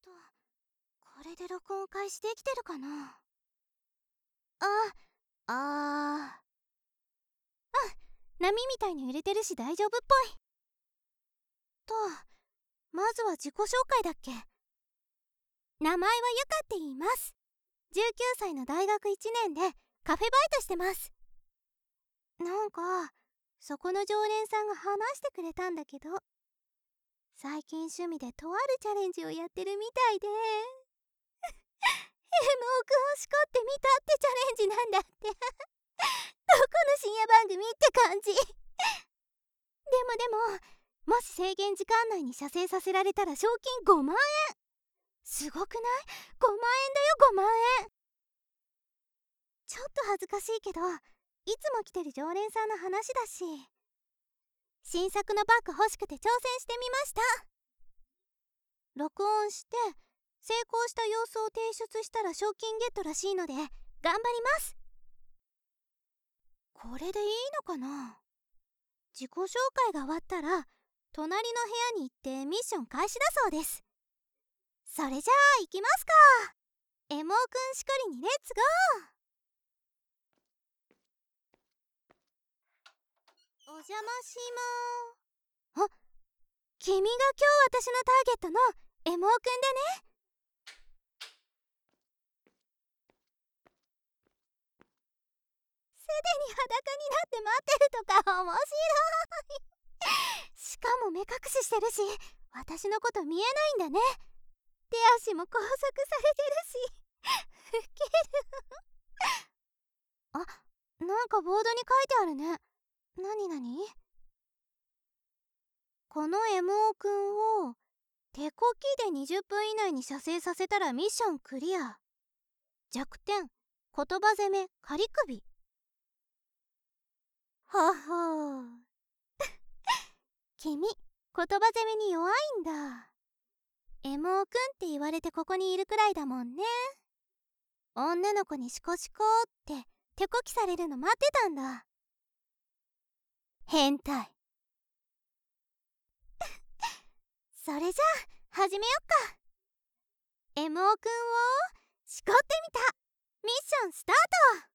と、これで録音開始できてるかな。波みたいに揺れてるし大丈夫っぽい。と、まずは自己紹介だっけ。名前はゆかって言います。19歳の大学1年でカフェバイトしてます。なんかそこの常連さんが話してくれたんだけど、最近趣味でとあるチャレンジをやってるみたいでエモークをしこってみたってチャレンジなんだってどこの深夜番組って感じ。でももし制限時間内に射精させられたら賞金5万円。すごくない？ 5 万円だよ、5万円。ちょっと恥ずかしいけど、いつも来てる常連さんの話だし、新作のバッグ欲しくて挑戦してみました。録音して成功した様子を提出したら賞金ゲットらしいので頑張ります。これでいいのかな。自己紹介が終わったら隣の部屋に行ってミッション開始だそうです。それじゃあ行きますか。エモーくんしこりにレッツゴー。お邪魔しまー。あ、君が今日私のターゲットのエモーくんだね。すでに裸になって待ってるとか面白いしかも目隠ししてるし、私のこと見えないんだね。手足も拘束されてるしウケるなんかボードに書いてあるね。なにこのエモーくんを手こきで20分以内に射精させたらミッションクリア。弱点、言葉攻め、仮首。はは君、言葉攻めに弱いんだ。エモーくんって言われてここにいるくらいだもんね。女の子にシコシコって手こきされるの待ってたんだ。変態それじゃあ始めよっか。エモーくんをしこってみた。ミッションスタート。